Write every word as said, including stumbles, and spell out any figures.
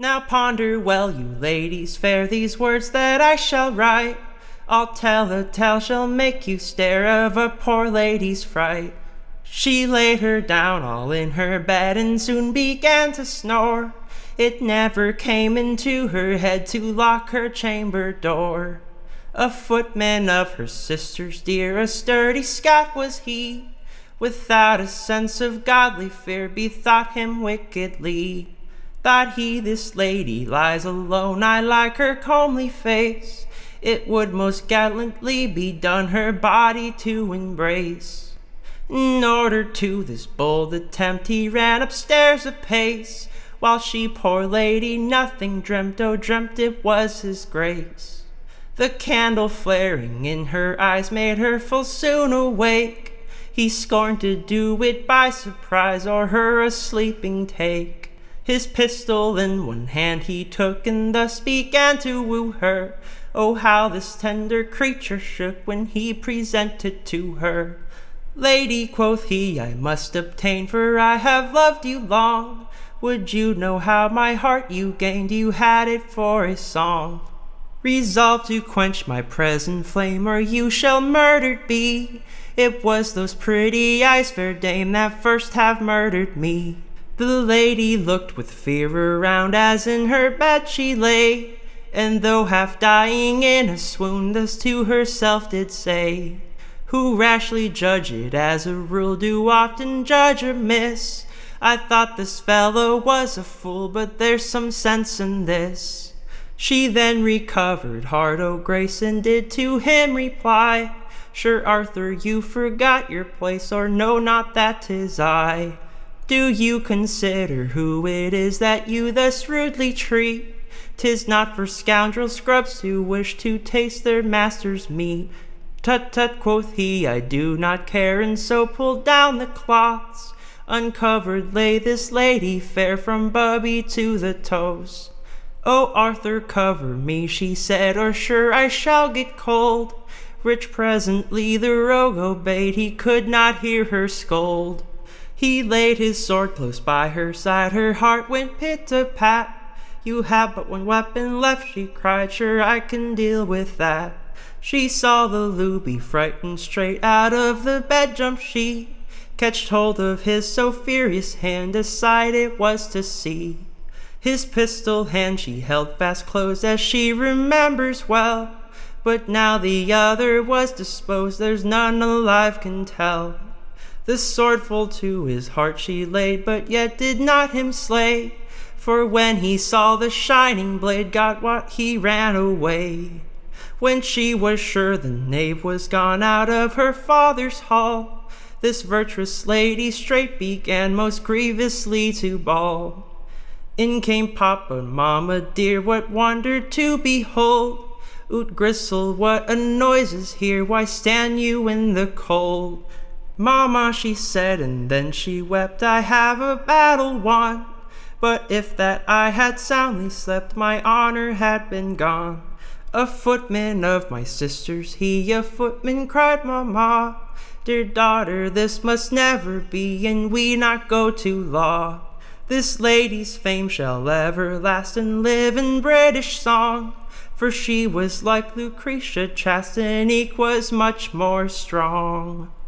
Now ponder well, you ladies fair, these words that I shall write. I'll tell a tale shall make you stare of a poor lady's fright. She laid her down all in her bed and soon began to snore. It never came into her head to lock her chamber door. A footman of her sister's dear, a sturdy Scot was he, without a sense of godly fear, bethought him wickedly. Thought he, this lady lies alone, I like her comely face, it would most gallantly be done her body to embrace. In order to this bold attempt he ran upstairs apace, while she, poor lady, nothing dreamt, oh dreamt it was his grace. The candle flaring in her eyes made her full soon awake. He scorned to do it by surprise or her a sleeping take. His pistol in one hand he took and thus began to woo her. Oh, how this tender creature shook when he presented to her. Lady, quoth he, I must obtain, for I have loved you long. Would you know how my heart you gained? You had it for a song. Resolve to quench my present flame, or you shall murdered be. It was those pretty eyes, fair dame, that first have murdered me. The lady looked with fear around as in her bed she lay, and though half dying in a swoon, thus to herself did say, who rashly judge it as a rule do often judge amiss. I thought this fellow was a fool, but there's some sense in this. She then recovered heart, oh grace, and did to him reply, sure Arthur, you forgot your place, or know not that 'tis I. Do you consider who it is that you thus rudely treat? 'Tis not for scoundrel scrubs who wish to taste their master's meat. Tut tut, quoth he, I do not care, and so pulled down the cloths. Uncovered lay this lady fair from bubby to the toes. Oh Arthur, cover me, she said, or sure I shall get cold. Rich presently the rogue obeyed, he could not hear her scold. He laid his sword close by her side, her heart went pit-a-pat. You have but one weapon left, she cried, sure I can deal with that. She saw the looby frightened, straight out of the bed jumped she, catched hold of his so furious hand, a sight it was to see. His pistol hand she held fast closed, as she remembers well, but now the other was disposed, there's none alive can tell. The sword full to his heart she laid, but yet did not him slay, for when he saw the shining blade, got what he ran away. When she was sure the knave was gone out of her father's hall, this virtuous lady straight began most grievously to bawl. In came Papa, Mamma dear, what wonder to behold! Oot Grisel, what a noise is here, why stand you in the cold? Mamma, she said, and then she wept, I have a battle won, but if that I had soundly slept, my honor had been gone. A footman of my sister's he, a footman, cried Mamma, dear daughter, this must never be, and we not go to law. This lady's fame shall ever last and live in British song, for she was like Lucretia chaste, and eke was much more strong.